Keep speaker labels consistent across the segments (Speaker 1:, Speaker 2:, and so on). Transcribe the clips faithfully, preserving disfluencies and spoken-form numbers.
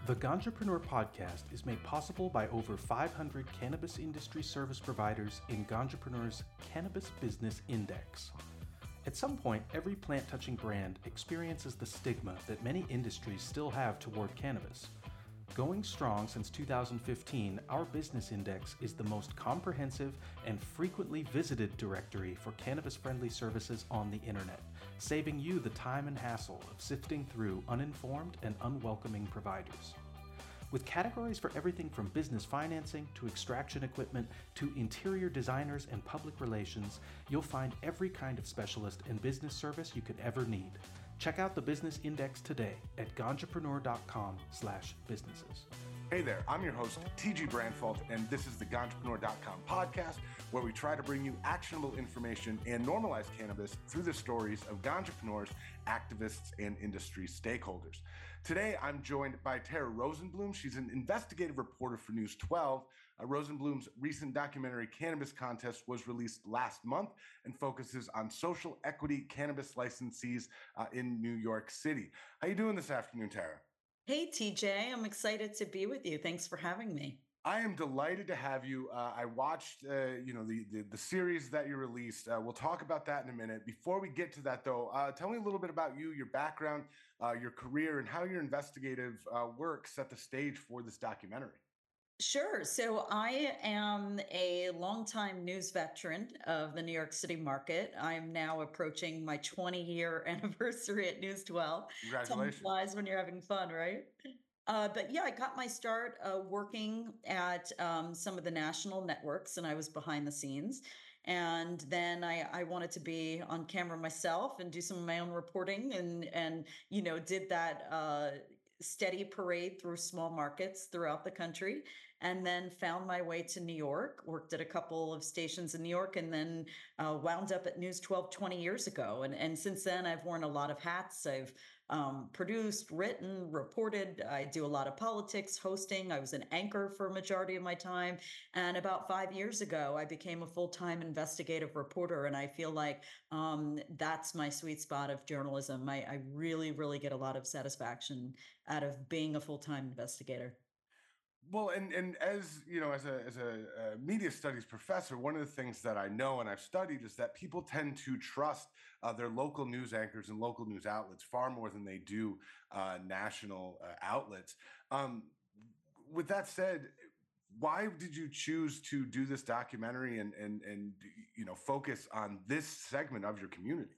Speaker 1: The Ganjapreneur podcast is made possible by over five hundred cannabis industry service providers in Ganjapreneur's Cannabis Business Index. At some point, every plant-touching brand experiences the stigma that many industries still have toward cannabis. Going strong since two thousand fifteen, our Business Index is the most comprehensive and frequently visited directory for cannabis-friendly services on the internet, saving you the time and hassle of sifting through uninformed and unwelcoming providers. With categories for everything from business financing to extraction equipment to interior designers and public relations, you'll find every kind of specialist and business service you could ever need. Check out the Business Index today at ganjapreneur.com slash businesses.
Speaker 2: Hey there, I'm your host, T G Brandfault, and this is the ganjapreneur dot com podcast, where we try to bring you actionable information and normalize cannabis through the stories of ganjapreneurs, activists, and industry stakeholders. Today, I'm joined by Tara Rosenblum. She's an investigative reporter for News twelve. Uh, Rosenblum's recent documentary, Cannabis Contest, was released last month and focuses on social equity cannabis licensees uh, in New York City. How you doing this afternoon, Tara?
Speaker 3: Hey, T J, I'm excited to be with you. Thanks for having me.
Speaker 2: I am delighted to have you. Uh, I watched, uh, you know, the, the the series that you released. Uh, we'll talk about that in a minute. Before we get to that, though, uh, tell me a little bit about you, your background, uh, your career, and how your investigative uh, work set the stage for this documentary.
Speaker 3: Sure. So I am a longtime news veteran of the New York City market. I'm now approaching my twenty-year anniversary at News twelve.
Speaker 2: Congratulations.
Speaker 3: Time flies when you're having fun, right? Uh, but yeah, I got my start uh, working at um, some of the national networks, and I was behind the scenes. And then I, I wanted to be on camera myself and do some of my own reporting, and and you know did that uh, steady parade through small markets throughout the country. And then found my way to New York, worked at a couple of stations in New York, and then uh, wound up at News twelve twenty years ago. And, and since then, I've worn a lot of hats. I've um, produced, written, reported. I do a lot of politics, hosting. I was an anchor for a majority of my time. And about five years ago, I became a full-time investigative reporter. And I feel like um, that's my sweet spot of journalism. I, I really, really get a lot of satisfaction out of being a full-time investigator.
Speaker 2: Well, and and as you know, as a as a, uh media studies professor, one of the things that I know and I've studied is that people tend to trust uh, their local news anchors and local news outlets far more than they do uh, national uh, outlets. Um, with that said, why did you choose to do this documentary and and and you know focus on this segment of your community?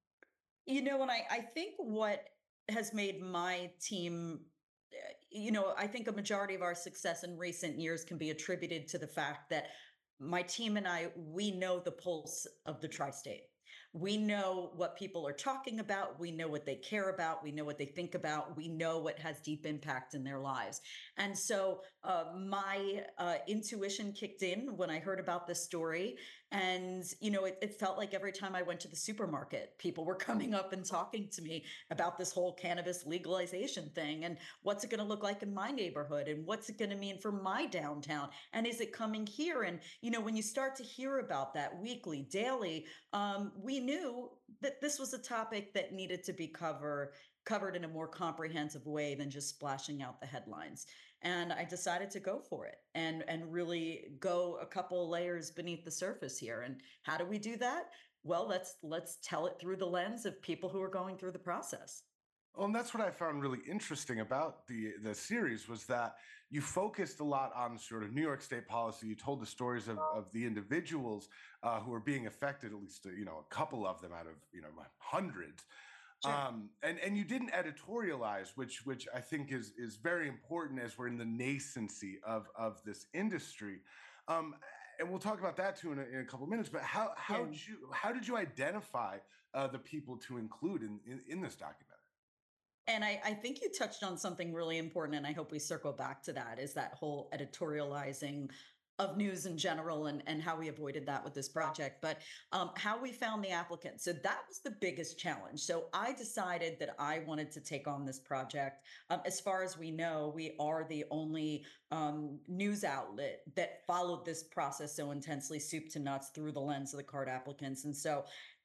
Speaker 3: You know, and I I think what has made my team you know, I think a majority of our success in recent years can be attributed to the fact that my team and I, we know the pulse of the tri-state. We know what people are talking about. We know what they care about. We know what they think about. We know what has deep impact in their lives. And so uh, my uh, intuition kicked in when I heard about this story. And, you know, it, it felt like every time I went to the supermarket, people were coming up and talking to me about this whole cannabis legalization thing. And what's it going to look like in my neighborhood? And what's it going to mean for my downtown? And is it coming here? And, you know, when you start to hear about that weekly, daily, um, we knew that this was a topic that needed to be cover, covered in a more comprehensive way than just splashing out the headlines. And I decided to go for it and, and really go a couple layers beneath the surface here. And how do we do that? Well, let's let's tell it through the lens of people who are going through the process.
Speaker 2: Well, and that's what I found really interesting about the the series was that you focused a lot on sort of New York State policy. You told the stories of, of the individuals uh, who are being affected, at least you know a couple of them out of you know hundreds.
Speaker 3: Sure.
Speaker 2: Um, and and you didn't editorialize, which which I think is is very important as we're in the nascency of of this industry. Um, and we'll talk about that too in a, in a couple of minutes. But how how
Speaker 3: Yeah.
Speaker 2: did you how did you identify uh, the people to include in, in in this documentary?
Speaker 3: And I, I think you touched on something really important, and I hope we circle back to that, is that whole editorializing of news in general and, and how we avoided that with this project, but um, how we found the applicants. So that was the biggest challenge. So I decided that I wanted to take on this project. Um, as far as we know, we are the only um, news outlet that followed this process so intensely, soup to nuts, through the lens of the card applicants. And so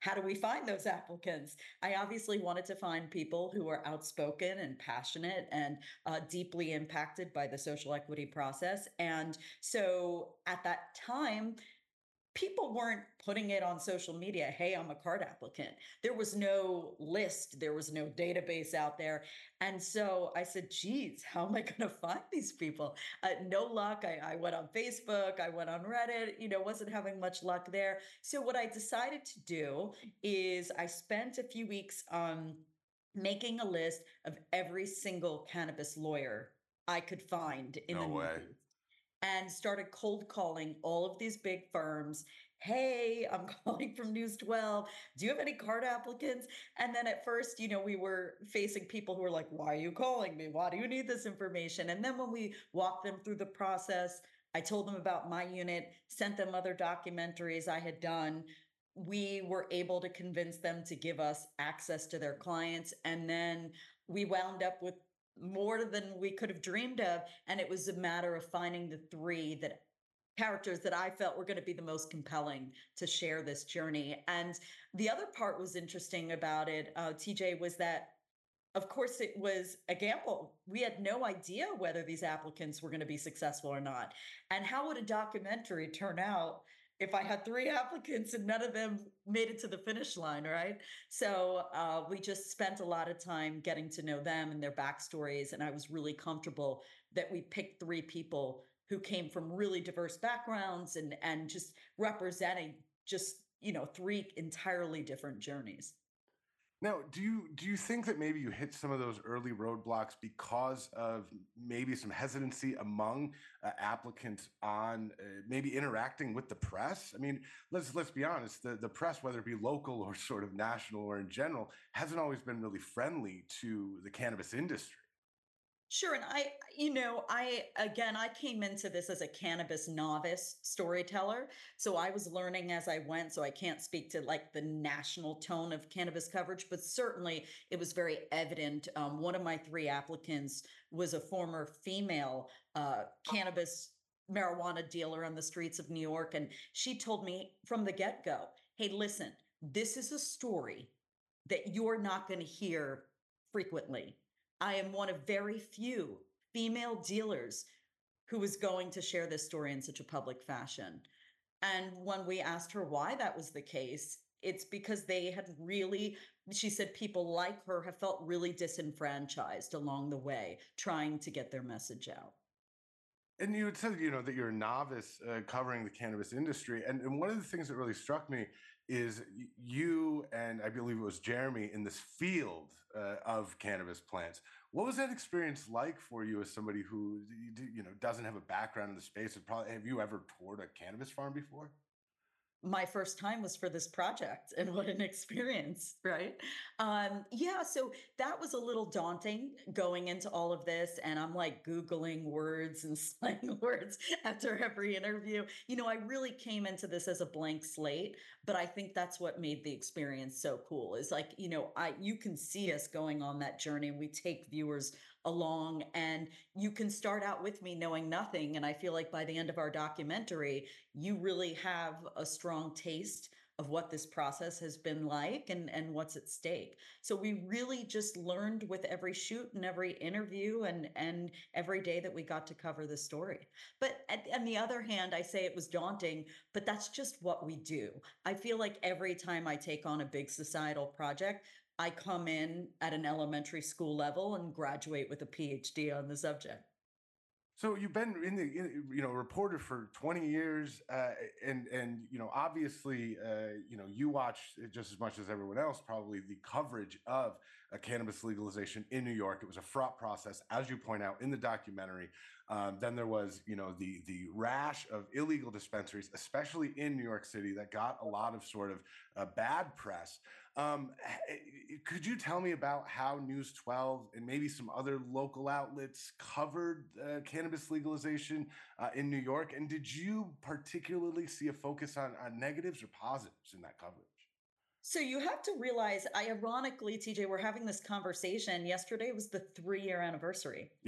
Speaker 3: how do we find those applicants? I obviously wanted to find people who are outspoken and passionate and uh, deeply impacted by the social equity process. And so at that time, people weren't putting it on social media. Hey, I'm a card applicant. There was no list, there was no database out there. And so I said, geez, how am I going to find these people? Uh, no luck. I, I went on Facebook, I went on Reddit, you know, wasn't having much luck there. So what I decided to do is I spent a few weeks on making a list of every single cannabis lawyer I could find in the
Speaker 2: No way.
Speaker 3: Northeast and started cold calling all of these big firms. Hey, I'm calling from News twelve. Do you have any card applicants? And then at first, you know, we were facing people who were like, why are you calling me? Why do you need this information? And then when we walked them through the process, I told them about my unit, sent them other documentaries I had done. We were able to convince them to give us access to their clients. And then we wound up with more than we could have dreamed of. And it was a matter of finding the three that characters that I felt were going to be the most compelling to share this journey. And the other part was interesting about it, uh, T J, was that of course it was a gamble. We had no idea whether these applicants were going to be successful or not. And how would a documentary turn out if I had three applicants and none of them made it to the finish line, right? So uh, we just spent a lot of time getting to know them and their backstories. And I was really comfortable that we picked three people who came from really diverse backgrounds and and just representing just, you know, three entirely different journeys.
Speaker 2: Now, do you do you think that maybe you hit some of those early roadblocks because of maybe some hesitancy among uh, applicants on uh, maybe interacting with the press? I mean, let's let's be honest, the the press, whether it be local or sort of national or in general, hasn't always been really friendly to the cannabis industry.
Speaker 3: Sure. And I, you know, I, again, I came into this as a cannabis novice storyteller. So I was learning as I went. So I can't speak to like the national tone of cannabis coverage, but certainly it was very evident. Um, one of my three applicants was a former female uh, cannabis marijuana dealer on the streets of New York. And she told me from the get go, hey, listen, this is a story that you're not going to hear frequently. I am one of very few female dealers who is going to share this story in such a public fashion. And when we asked her why that was the case, it's because they had really, she said, people like her have felt really disenfranchised along the way, trying to get their message out.
Speaker 2: And you had said, you know, that you're a novice uh, covering the cannabis industry. And, and one of the things that really struck me is y- you and I believe it was Jeremy in this field uh, of cannabis plants. What was that experience like for you as somebody who, you know, doesn't have a background in the space? And probably, have you ever toured a cannabis farm before?
Speaker 3: My first time was for this project and what an experience, right? Um, yeah, so that was a little daunting going into all of this. And I'm like Googling words and slang words after every interview. You know, I really came into this as a blank slate, but I think that's what made the experience so cool is like, you know, I you can see us going on that journey and we take viewers along and you can start out with me knowing nothing. And I feel like by the end of our documentary, you really have a strong taste of what this process has been like and, and what's at stake. So we really just learned with every shoot and every interview and, and every day that we got to cover the story. But at, on the other hand, I say it was daunting, but that's just what we do. I feel like every time I take on a big societal project, I come in at an elementary school level and graduate with a PhD on the subject.
Speaker 2: So you've been in the in, you know reporter for twenty years, uh, and and you know obviously uh, you know you watch just as much as everyone else probably the coverage of uh, cannabis legalization in New York. It was a fraught process, as you point out in the documentary. Um, then there was you know the the rash of illegal dispensaries, especially in New York City, that got a lot of sort of uh, bad press. Um, could you tell me about how News twelve and maybe some other local outlets covered uh, cannabis legalization uh, in New York? And did you particularly see a focus on, on negatives or positives in that coverage?
Speaker 3: So you have to realize, I ironically, T J, we're having this conversation. Yesterday was the three year anniversary.
Speaker 2: Yeah.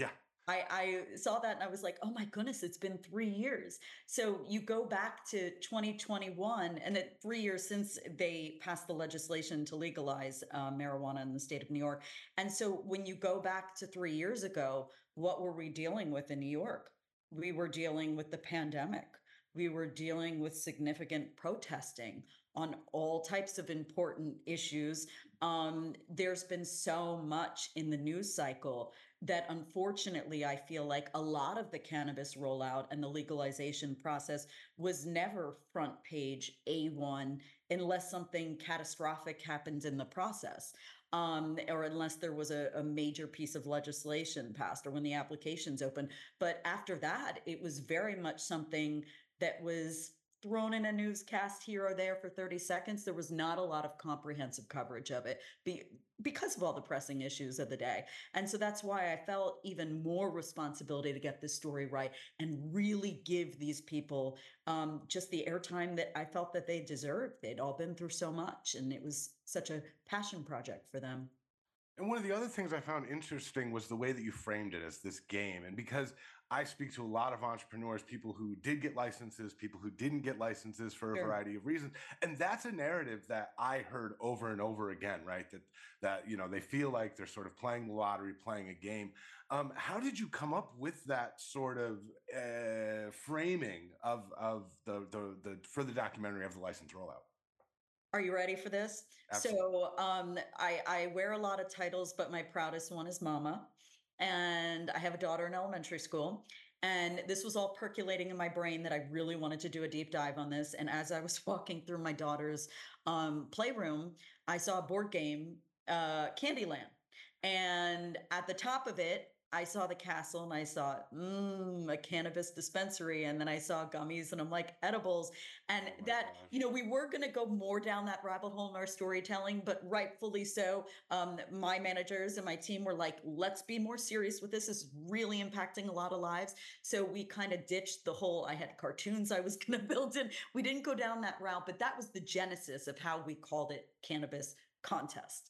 Speaker 3: I, I saw that and I was like, oh my goodness, it's been three years. So you go back to twenty twenty-one, and it three years since they passed the legislation to legalize uh, marijuana in the state of New York. And so when you go back to three years ago, what were we dealing with in New York? We were dealing with the pandemic. We were dealing with significant protesting on all types of important issues. Um, there's been so much in the news cycle that unfortunately I feel like a lot of the cannabis rollout and the legalization process was never front page A one unless something catastrophic happened in the process. Um, or unless there was a, a major piece of legislation passed or when the applications open. But after that, it was very much something that was thrown in a newscast here or there for thirty seconds. There was not a lot of comprehensive coverage of it be, because of all the pressing issues of the day. And so that's why I felt even more responsibility to get this story right and really give these people um, just the airtime that I felt that they deserved. They'd all been through so much, and it was such a passion project for them.
Speaker 2: And one of the other things I found interesting was the way that you framed it as this game. And because I speak to a lot of entrepreneurs, people who did get licenses, people who didn't get licenses for a
Speaker 3: Sure.
Speaker 2: variety of reasons. And that's a narrative that I heard over and over again, right? That that you know, they feel like they're sort of playing the lottery, playing a game. Um, how did you come up with that sort of uh, framing of of the, the the for the documentary of the license rollout?
Speaker 3: Are you ready for this?
Speaker 2: Absolutely.
Speaker 3: So, um, I I wear a lot of titles, but my proudest one is mama, and I have a daughter in elementary school, and this was all percolating in my brain that I really wanted to do a deep dive on this. And as I was walking through my daughter's um, playroom, I saw a board game, uh, Candyland, and at the top of it, I saw the castle and I saw mm, a cannabis dispensary, and then I saw gummies, and I'm like edibles. And
Speaker 2: Oh my
Speaker 3: that,
Speaker 2: gosh.
Speaker 3: you know, we were going to go more down that rabbit hole in our storytelling, but rightfully so. Um, my managers and my team were like, let's be more serious with this. This is really impacting a lot of lives. So we kind of ditched the whole, I had cartoons I was going to build in. We didn't go down that route, but that was the genesis of how we called it Cannabis Contest.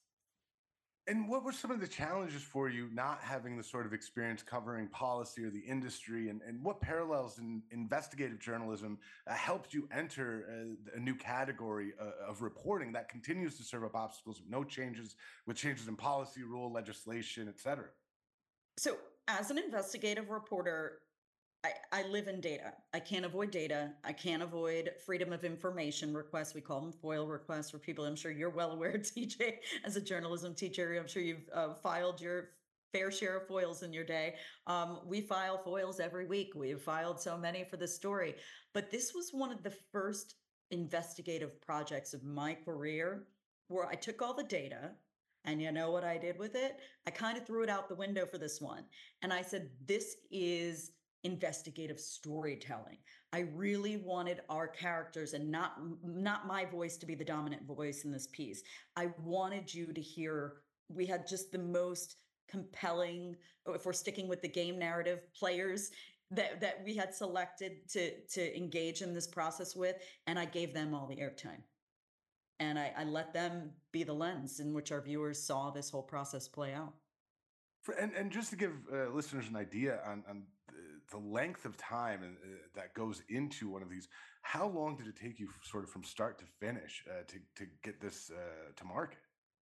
Speaker 2: And what were some of the challenges for you not having the sort of experience covering policy or the industry? And, and what parallels in investigative journalism uh, helped you enter uh, a new category uh, of reporting that continues to serve up obstacles with no changes, with changes in policy, rule, legislation, et cetera?
Speaker 3: So, as an investigative reporter, I, I live in data. I can't avoid data. I can't avoid freedom of information requests. We call them FOIL requests for people. I'm sure you're well aware, T J, as a journalism teacher. I'm sure you've uh, filed your fair share of FOILs in your day. Um, we file FOILs every week. We have filed so many for this story. But this was one of the first investigative projects of my career where I took all the data. And you know what I did with it? I kind of threw it out the window for this one. And I said, this is investigative storytelling. I really wanted our characters and not not my voice to be the dominant voice in this piece. I wanted you to hear we had just the most compelling, if we're sticking with the game narrative, players that that we had selected to to engage in this process with, and I gave them all the airtime. And I, I let them be the lens in which our viewers saw this whole process play out.
Speaker 2: For, and, and just to give uh, listeners an idea on, on the, the length of time and, uh, that goes into one of these, how long did it take you sort of from start to finish uh, to, to get this uh, to market?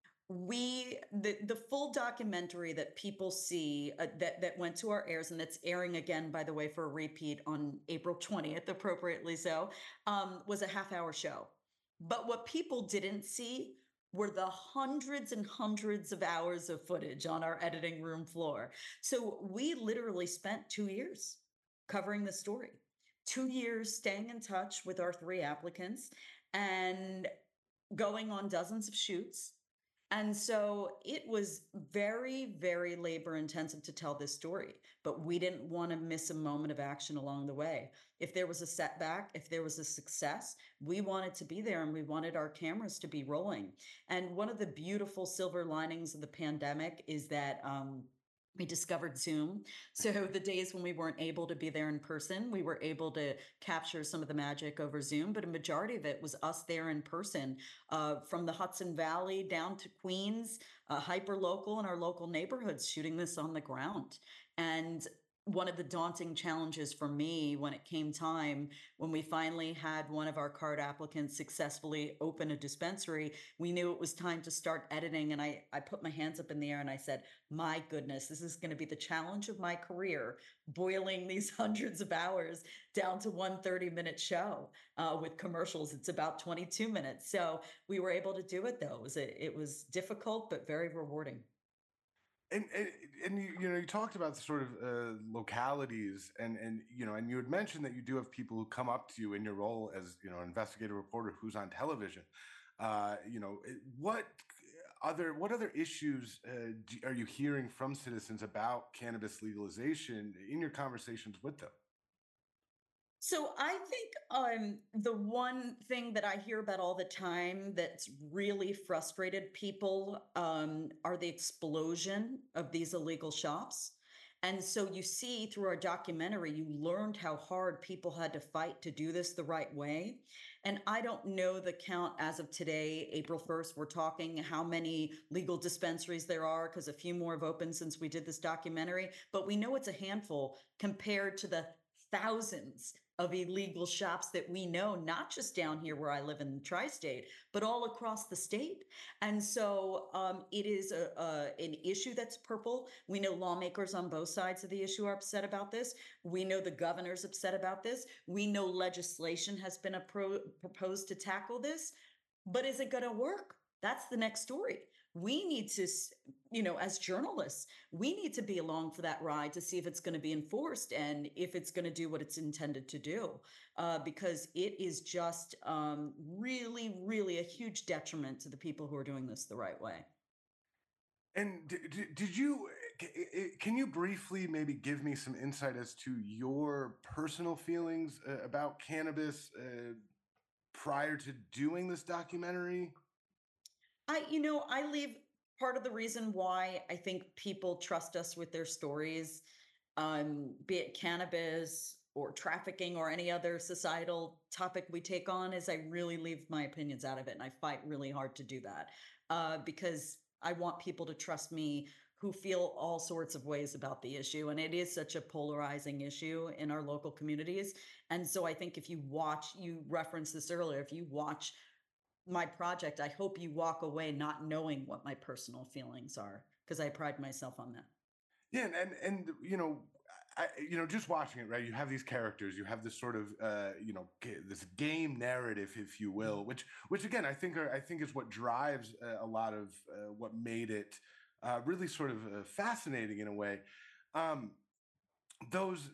Speaker 3: We the the full documentary that people see uh, that that went to our airs, and that's airing again, by the way, for a repeat on April twentieth, appropriately so, um, was a half hour show. But what people didn't see were the hundreds and hundreds of hours of footage on our editing room floor. So we literally spent two years covering the story, two years staying in touch with our three applicants and going on dozens of shoots. And so it was very, very labor intensive to tell this story, but we didn't want to miss a moment of action along the way. If there was a setback, if there was a success, we wanted to be there and we wanted our cameras to be rolling. And one of the beautiful silver linings of the pandemic is that um, we discovered Zoom. So the days when we weren't able to be there in person, we were able to capture some of the magic over Zoom, but a majority of it was us there in person, uh, from the Hudson Valley down to Queens, uh, hyper local in our local neighborhoods, shooting this on the ground. And one of the daunting challenges for me when it came time, when we finally had one of our card applicants successfully open a dispensary, we knew it was time to start editing. And I, I put my hands up in the air and I said, my goodness, this is going to be the challenge of my career, boiling these hundreds of hours down to one thirty minute show uh, with commercials. It's about twenty-two minutes. So we were able to do it though. It was, a, it was difficult, but very rewarding.
Speaker 2: And, and and you you know you talked about the sort of uh, localities and and you know and you had mentioned that you do have people who come up to you in your role as you know investigative reporter who's on television. Uh, you know what other what other issues uh, do, are you hearing from citizens about cannabis legalization in your conversations with them?
Speaker 3: So I think um, the one thing that I hear about all the time that's really frustrated people um, are the explosion of these illegal shops. And so you see through our documentary, you learned how hard people had to fight to do this the right way. And I don't know the count as of today, April first, we're talking how many legal dispensaries there are, because a few more have opened since we did this documentary. But we know it's a handful compared to the thousands of illegal shops that we know, not just down here where I live in the tri-state, but all across the state. And so um, it is a, a, an issue that's purple. We know lawmakers on both sides of the issue are upset about this. We know the governor's upset about this. We know legislation has been appro- proposed to tackle this, but is it going to work? That's the next story. We need to, you know, as journalists, we need to be along for that ride to see if it's going to be enforced and if it's going to do what it's intended to do, uh, because it is just um, really, really a huge detriment to the people who are doing this the right way.
Speaker 2: And d- d- did you, c- i- can you briefly maybe give me some insight as to your personal feelings uh, about cannabis uh, prior to doing this documentary?
Speaker 3: I, you know, I leave part of the reason why I think people trust us with their stories, um, be it cannabis or trafficking or any other societal topic we take on, is I really leave my opinions out of it. And I fight really hard to do that uh, because I want people to trust me who feel all sorts of ways about the issue. And it is such a polarizing issue in our local communities. And so I think if you watch, you referenced this earlier, if you watch my project, I hope you walk away not knowing what my personal feelings are because I pride myself on that.
Speaker 2: Yeah, and and, and you know, I, you know, just watching it, right? You have these characters, you have this sort of, uh, you know, g- this game narrative, if you will, which, which again, I think, are, I think is what drives uh, a lot of uh, what made it uh, really sort of uh, fascinating in a way. Um, those,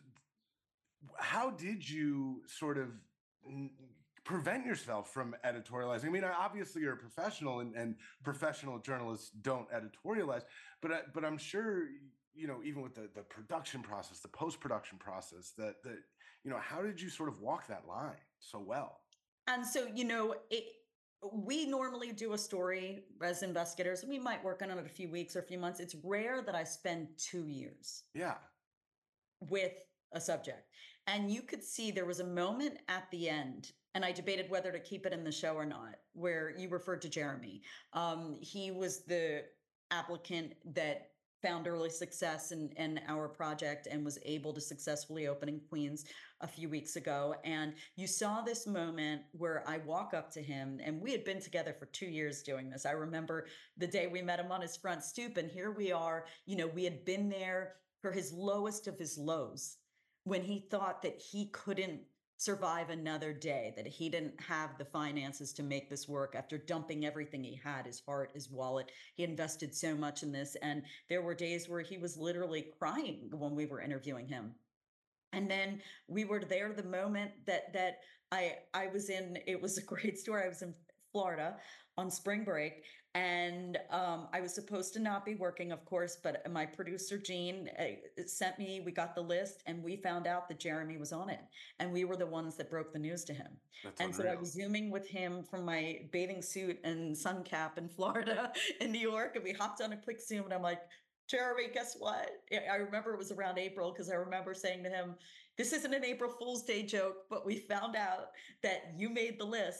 Speaker 2: how did you sort of n- prevent yourself from editorializing? I mean, obviously you're a professional, and, and professional journalists don't editorialize, but I, but I'm sure you know, even with the the production process, the post production process, that that you know, how did you sort of walk that line so well?
Speaker 3: And so, you know, it, we normally do a story as investigators. We might work on it a few weeks or a few months. It's rare that I spend two years
Speaker 2: Yeah,
Speaker 3: with a subject. And you could see there was a moment at the end, and I debated whether to keep it in the show or not, where you referred to Jeremy. Um, he was the applicant that found early success in, in our project and was able to successfully open in Queens a few weeks ago. And you saw this moment where I walk up to him, and we had been together for two years doing this. I remember the day we met him on his front stoop, and here we are. You know, we had been there for his lowest of his lows when he thought that he couldn't survive another day, that he didn't have the finances to make this work after dumping everything he had, his heart, his wallet. He invested so much in this. And there were days where he was literally crying when we were interviewing him. And then we were there the moment that that I I was in, it was a great story. I was in Florida on spring break, and um, I was supposed to not be working, of course, but my producer Jean uh, sent me. We got the list, and we found out that Jeremy was on it, and we were the ones that broke the news to him.
Speaker 2: that's
Speaker 3: And so I
Speaker 2: unreal.
Speaker 3: was zooming with him from my bathing suit and sun cap in Florida, in New York, and we hopped on a quick Zoom, and I'm like, Jeremy, guess what? I I remember it was around April because I remember saying to him, this isn't an April Fool's Day joke, but we found out that you made the list.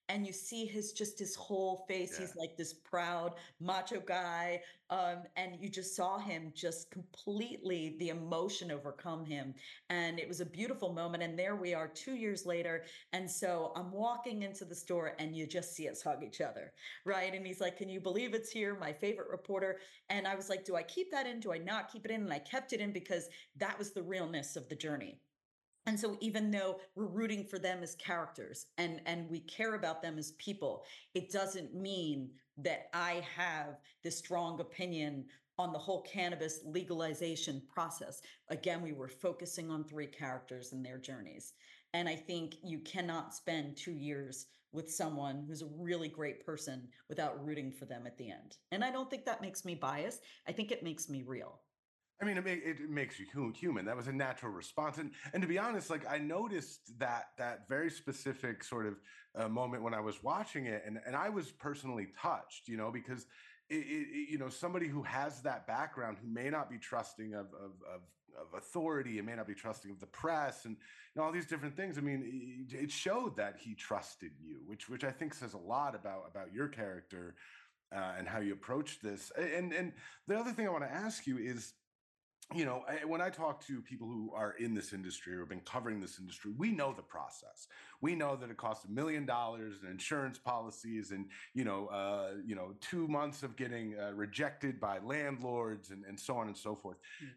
Speaker 3: and you see his just his whole face.
Speaker 2: Yeah.
Speaker 3: He's like this proud macho guy, um, and you just saw him just completely the emotion overcome him, and it was a beautiful moment. And there we are, two years later, and so I'm walking into the store, and you just see us hug each other, right? And he's like, "Can you believe it's here? My favorite reporter." And I was like, "Do I keep that in? Do I not keep it in?" And I kept it in because that was the realness of the journey. And so even though we're rooting for them as characters and and we care about them as people, it doesn't mean that I have this strong opinion on the whole cannabis legalization process. Again, we were focusing on three characters and their journeys. And I think you cannot spend two years with someone who's a really great person without rooting for them at the end. And I don't think that makes me biased. I think it makes me real.
Speaker 2: I mean, it, ma- it it makes you hu- human. That was a natural response, and and to be honest, like I noticed that that very specific sort of uh, moment when I was watching it, and and I was personally touched, you know, because it, it, it- you know somebody who has that background who may not be trusting of of of of authority and may not be trusting of the press and you know, all these different things. I mean, it, it showed that he trusted you, which which I think says a lot about about your character uh, and how you approach this. A- And and the other thing I want to ask you is you know, I, when I talk to people who are in this industry or have been covering this industry, we know the process. We know that it costs a million dollars in insurance policies, and you know, uh, you know, two months of getting uh, rejected by landlords, and, and so on and so forth.
Speaker 3: Mm.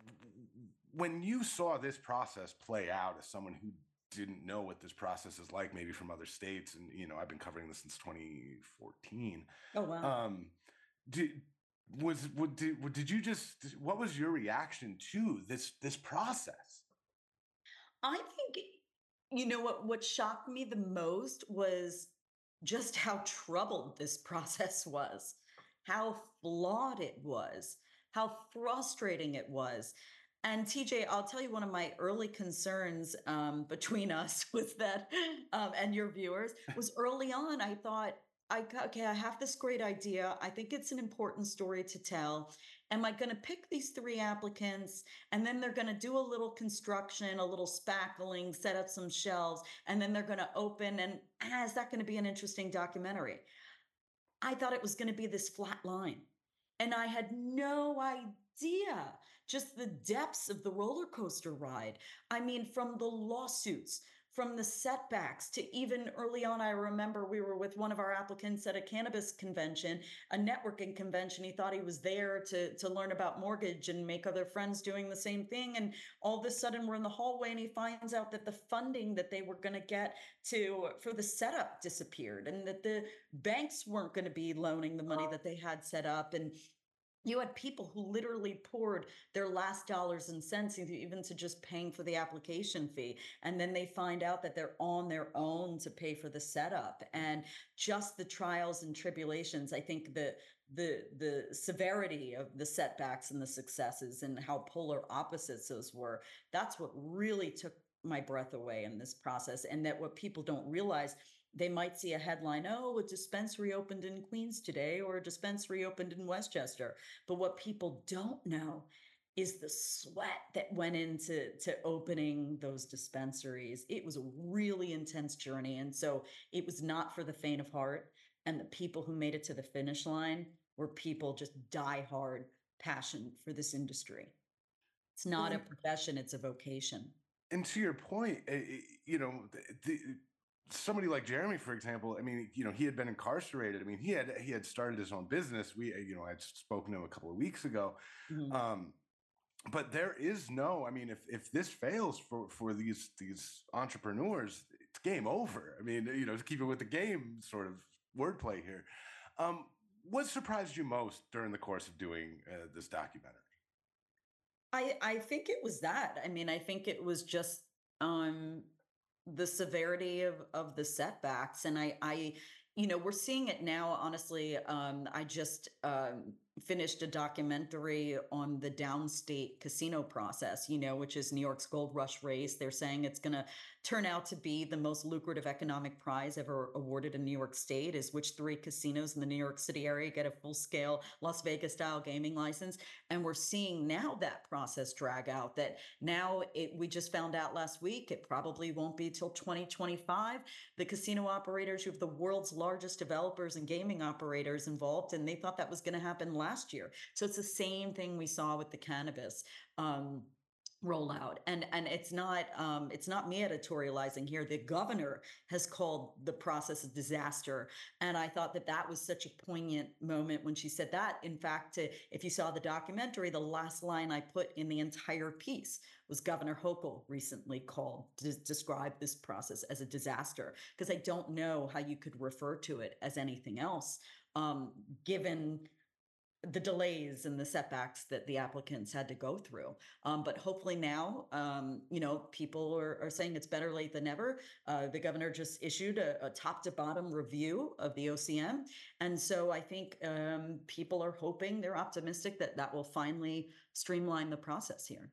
Speaker 2: When you saw this process play out as someone who didn't know what this process is like, maybe from other states, and you know, I've been covering this since twenty fourteen.
Speaker 3: Oh, wow.
Speaker 2: Um, did was what did what did you just what was your reaction to this this process?
Speaker 3: I think, you know what, what shocked me the most was just how troubled this process was, how flawed it was, how frustrating it was. And T J, I'll tell you one of my early concerns um, between us was that, um, and your viewers, was early on. I thought, I ca- okay, I have this great idea. I think it's an important story to tell. Am I going to pick these three applicants, and then they're going to do a little construction, a little spackling, set up some shelves, and then they're going to open? And ah, is that going to be an interesting documentary? I thought it was going to be this flat line. And I had no idea just the depths of the roller coaster ride. I mean, from the lawsuits, from the setbacks to even early on, I remember we were with one of our applicants at a cannabis convention, a networking convention. He thought he was there to, to learn about mortgage and make other friends doing the same thing. And all of a sudden, we're in the hallway and he finds out that the funding that they were going to get to for the setup disappeared, and that the banks weren't going to be loaning the money that they had set up. And you had people who literally poured their last dollars and cents into even to just paying for the application fee. And then they find out that they're on their own to pay for the setup, and just the trials and tribulations. I think the the the severity of the setbacks and the successes and how polar opposites those were. That's what really took my breath away in this process. And that what people don't realize, they might see a headline, oh, a dispensary opened in Queens today, or a dispensary opened in Westchester. But what people don't know is the sweat that went into to opening those dispensaries. It was a really intense journey. And so it was not for the faint of heart. And the people who made it to the finish line were people just die hard passion for this industry. It's
Speaker 2: Well,
Speaker 3: not a
Speaker 2: and,
Speaker 3: profession, it's a vocation.
Speaker 2: and to your point, uh, you know, the, the, somebody like Jeremy, for example, I mean, you know, he had been incarcerated. I mean, he had he had started his own business. We, uh, you know, I'd spoken to him a couple of weeks ago.
Speaker 3: Mhm.
Speaker 2: Um, but there is no, I mean, if if this fails for for these these entrepreneurs, it's game over. I mean, you know, to keep it with the game sort of wordplay here. Um, what surprised you most during the course of doing uh, this documentary?
Speaker 3: I I think it was that. I mean, I think it was just um the severity of of the setbacks. And I I you know, we're seeing it now, honestly. Um I just um finished a documentary on the downstate casino process, you know, which is New York's gold rush race. They're saying it's going to turn out to be the most lucrative economic prize ever awarded in New York State, is which three casinos in the New York City area get a full scale Las Vegas style gaming license. And we're seeing now that process drag out, that now it, we just found out last week, it probably won't be till twenty twenty-five. The casino operators, you have the world's largest developers and gaming operators involved, and they thought that was going to happen last year. So it's the same thing we saw with the cannabis um, rollout. And and it's not um, it's not me editorializing here. The governor has called the process a disaster, and I thought that that was such a poignant moment when she said that. In fact, to, if you saw the documentary, the last line I put in the entire piece was Governor Hochul recently called to describe this process as a disaster, because I don't know how you could refer to it as anything else, um, given the delays and the setbacks that the applicants had to go through. Um, but hopefully now, um, you know, people are, are saying it's better late than never. Uh, the governor just issued a, a top to bottom review of the O C M. And so I think um, people are hoping, they're optimistic that that will finally streamline the process here.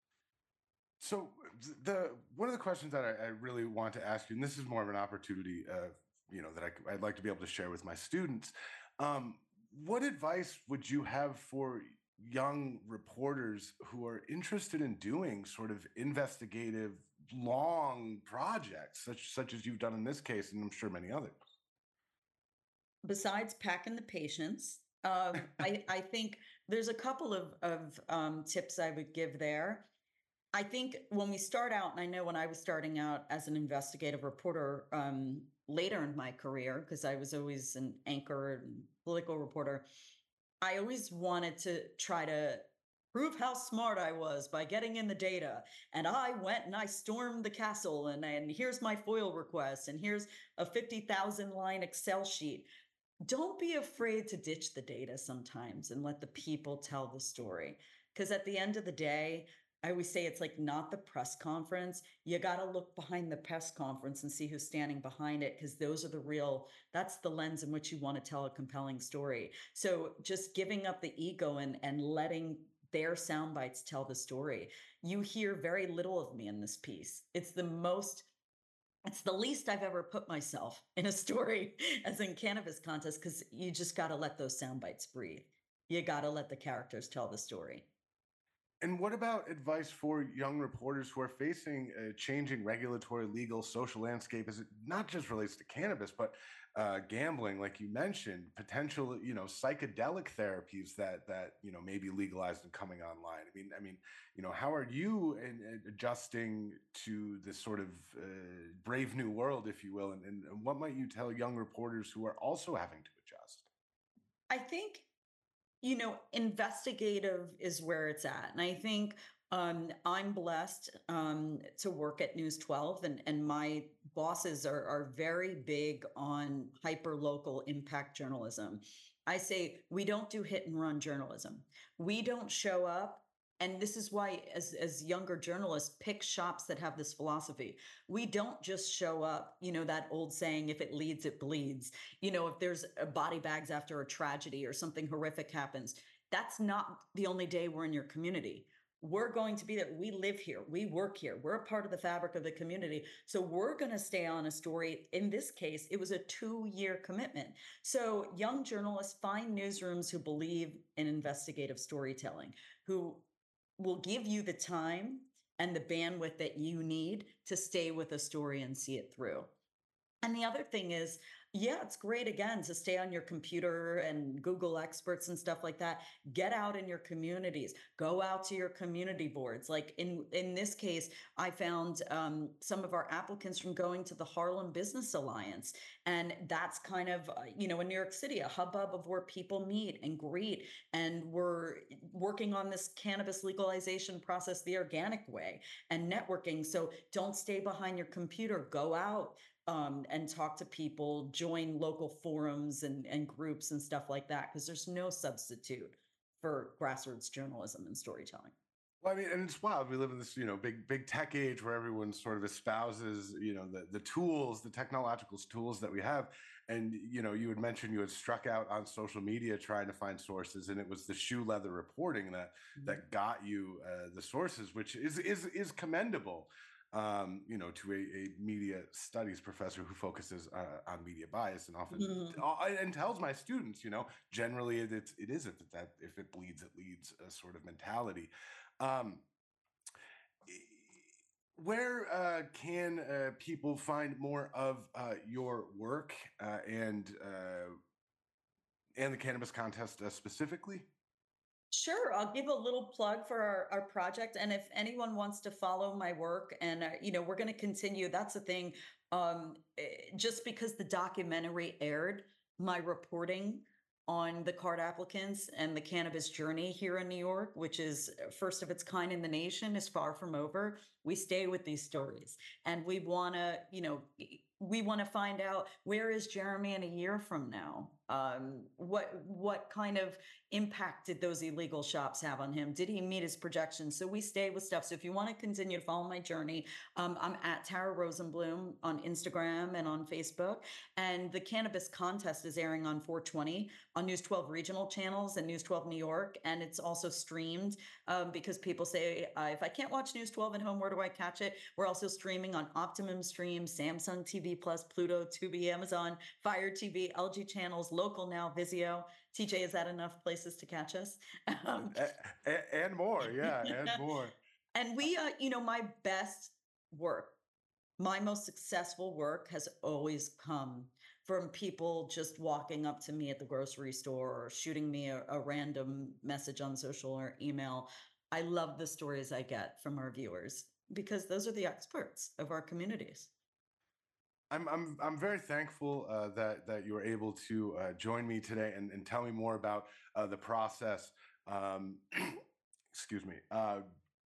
Speaker 2: So the one of the questions that I, I really want to ask you, and this is more of an opportunity, uh, you know, that I, I'd like to be able to share with my students. Um, what advice would you have for young reporters who are interested in doing sort of investigative, long projects, such such as you've done in this case, and I'm sure many others?
Speaker 3: Besides packing the patience, um, I, I think there's a couple of, of um, tips I would give there. I think when we start out, and I know when I was starting out as an investigative reporter um, later in my career, because I was always an anchor and political reporter, I always wanted to try to prove how smart I was by getting in the data. And I went and I stormed the castle, and, and here's my FOIL request, and here's a fifty thousand line Excel sheet. Don't be afraid to ditch the data sometimes and let the people tell the story. Because at the end of the day, I always say it's like not the press conference. You got to look behind the press conference and see who's standing behind it, because those are the real, that's the lens in which you want to tell a compelling story. So just giving up the ego and, and letting their sound bites tell the story. You hear very little of me in this piece. It's the most It's the least I've ever put myself in a story as in cannabis contest, because you just got to let those sound bites breathe. You got to let the characters tell the story.
Speaker 2: And what about advice for young reporters who are facing a changing regulatory, legal, social landscape as it not just relates to cannabis, but uh, gambling, like you mentioned, potential, you know, psychedelic therapies that that you know may be legalized and coming online. I mean, I mean, you know, how are you in, in adjusting to this sort of uh, brave new world, if you will, and, and what might you tell young reporters who are also having to adjust?
Speaker 3: I think, you know, investigative is where it's at. And I think um, I'm blessed um, to work at News twelve, and, and my bosses are, are very big on hyper local impact journalism. I say we don't do hit and run journalism. We don't show up. And this is why, as, as younger journalists, pick shops that have this philosophy. We don't just show up, you know, that old saying, if it leads, it bleeds. You know, if there's a body bags after a tragedy or something horrific happens, that's not the only day we're in your community. We're going to be there. We live here. We work here. We're a part of the fabric of the community. So we're going to stay on a story. In this case, it was a two-year commitment. So young journalists find newsrooms who believe in investigative storytelling, who will give you the time and the bandwidth that you need to stay with a story and see it through. And the other thing is, yeah, it's great again to stay on your computer and Google experts and stuff like that. Get out in your communities. Go out to your community boards. Like in in this case, I found um, some of our applicants from going to the Harlem Business Alliance, and that's kind of uh, you know in New York City a hubbub of where people meet and greet, and we're working on this cannabis legalization process the organic way and networking. So don't stay behind your computer. Go out um, and talk to people, join local forums and, and groups and stuff like that, because there's no substitute for grassroots journalism and storytelling.
Speaker 2: Well, I mean, and it's wild. We live in this, you know, big, big tech age where everyone sort of espouses, you know, the, the tools, the technological tools that we have. And, you know, you had mentioned you had struck out on social media trying to find sources, and it was the shoe leather reporting that mm-hmm. that got you uh, the sources, which is is is commendable. Um, you know, to a, a media studies professor who focuses uh, on media bias and often mm-hmm. and tells my students, you know, generally it, it, it is if it, that if it bleeds, it leads a sort of mentality. Um, where uh, can uh, people find more of uh, your work uh, and uh, and the cannabis contest uh, specifically?
Speaker 3: Sure. I'll give a little plug for our, our project. And if anyone wants to follow my work, and, uh, you know, we're going to continue. That's the thing. Um, just because the documentary aired, my reporting on the card applicants and the cannabis journey here in New York, which is first of its kind in the nation, is far from over. We stay with these stories, and we want to, you know, we want to find out, where is Jeremy in a year from now? Um, what what kind of impact did those illegal shops have on him? Did he meet his projections? So we stay with stuff. So if you want to continue to follow my journey, um, I'm at Tara Rosenblum on Instagram and on Facebook. And the cannabis contest is airing on four twenty on News twelve regional channels and News twelve New York. And it's also streamed um, because people say, uh, if I can't watch News twelve at home, where do I catch it? We're also streaming on Optimum Stream, Samsung T V Plus, Pluto, Tubi, Amazon, Fire T V, L G channels, Local Now, Vizio. T J, is that enough places to catch us?
Speaker 2: Um, and, and more, yeah, and more.
Speaker 3: And we, uh, you know, my best work, my most successful work has always come from people just walking up to me at the grocery store or shooting me a, a random message on social or email. I love the stories I get from our viewers because those are the experts of our communities.
Speaker 2: I'm I'm I'm very thankful uh, that that you were able to uh, join me today and, and tell me more about uh, the process. Um, excuse me. Uh,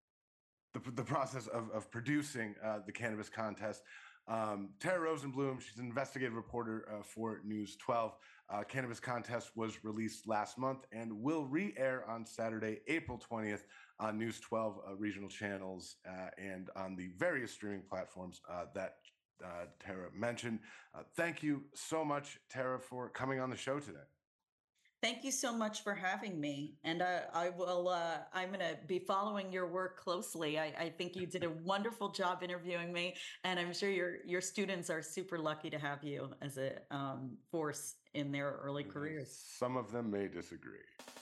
Speaker 2: the the process of of producing uh, the cannabis contest. Um, Tara Rosenblum, she's an investigative reporter uh, for News twelve. Uh, cannabis contest was released last month and will re-air on Saturday, April twentieth, on News twelve uh, regional channels uh, and on the various streaming platforms uh, that. Uh, Tara mentioned. Uh, thank you so much, Tara, for coming on the show today.
Speaker 3: Thank you so much for having me. And uh, I will, uh, I'm going to be following your work closely. I, I think you did a wonderful job interviewing me, and I'm sure your, your students are super lucky to have you as a um, force in their early careers.
Speaker 2: Some of them may disagree.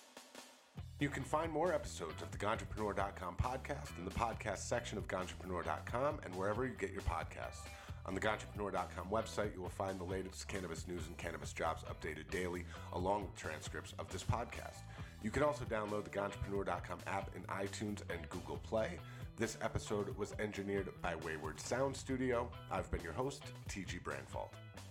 Speaker 2: You can find more episodes of the Ganjapreneur dot com podcast in the podcast section of Ganjapreneur dot com and wherever you get your podcasts. On the Ganjapreneur dot com website, you will find the latest cannabis news and cannabis jobs updated daily, along with transcripts of this podcast. You can also download the Ganjapreneur dot com app in iTunes and Google Play. This episode was engineered by Wayward Sound Studio. I've been your host, T G Brandfault.